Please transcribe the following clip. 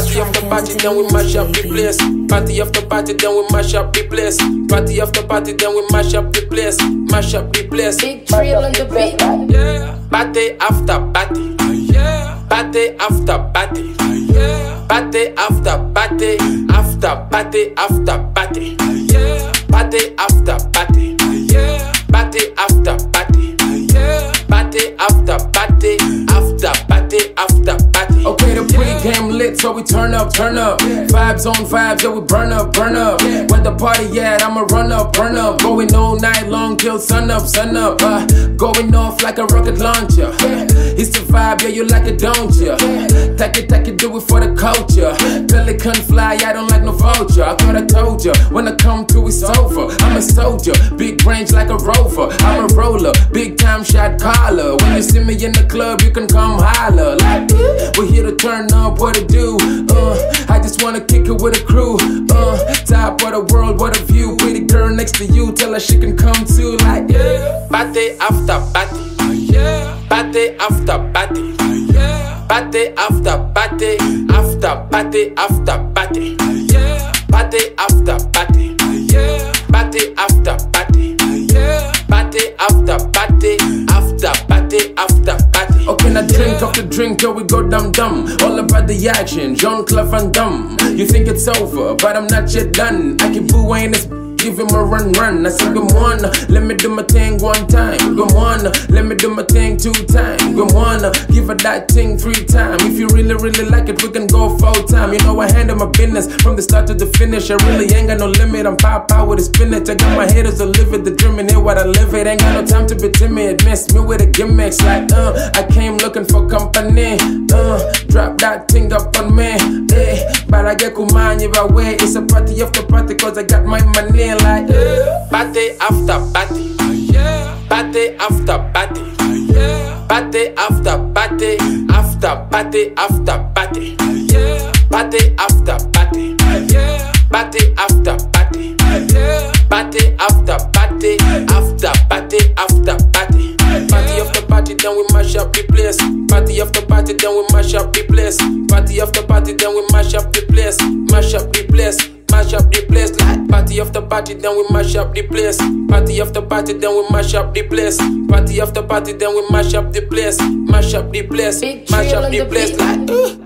Party after party, then we mash up the place. Party after party, then we mash up the place. Party after party, then we mash up the place. Mash up the place. Big drill on the beat. Yeah. Party after party. Yeah. Party after party. Yeah. Party after party. After party after party. Yeah. Party after party. Yeah. Party after party. Yeah. Party after party. After party after party. Okay, the pre-game lit, so we turn up. Vibes on vibes, yeah, we burn up. Where the party at, I'ma run up. Going all night long till sun up. Going off like a rocket launcher. It's the vibe, yeah, you like it, don't ya? Take it, do it for the culture. Pelican fly, I don't like no vulture. I thought I told ya, when I come to it's over. I'm a soldier, big range like a rover. I'm a roller, big time shot caller. When you see me in the club, you can come holler. Like, we're here to turn up, what to do? I just wanna kick it with a crew. Top of the world, what a view. Pretty girl next to you, tell her she can come too. Like, yeah. Party after party. Yeah. Party after party. Yeah. Party after party. After party after party. Yeah. Party after party. Yeah. Party after party. Yeah. Party after party. After party after party. Okay, now drink off the drink till we go dumb. All about the action, Jean-Claude Van Damme. You think it's over, but I'm not yet done. I keep booing this, give him a run. I said, come on, let me do my thing one time. Come on, let me do my thing 2 times. Come on, give her that thing 3 times. If you really like it, we can go full time. You know I handle my business from the start to the finish. I really ain't got no limit. I'm pop out with a spinach. I got my haters to live it, the dreaming here what I live it. Ain't got no time to be timid. Mess me with the gimmicks like I came looking for company. Drop that thing up on me. But I get kumani by way. It's a party after party cause I got my money. Like, yeah. Party after party. Yeah. Party after party. Yeah. Party after party. After party after party. Yeah. Party after party. Yeah. Party after party. Yeah. Party after party. After party after party. Party after party, then we mash up the place. Party after party, then we mash up the place. Party after party, then we mash up the place. Mash up the place. Mash up the place like party after party, then we mash up the place. Party after party, then we mash up the place. Party after party, then we mash up the place. Mash up the place, mash up the place like.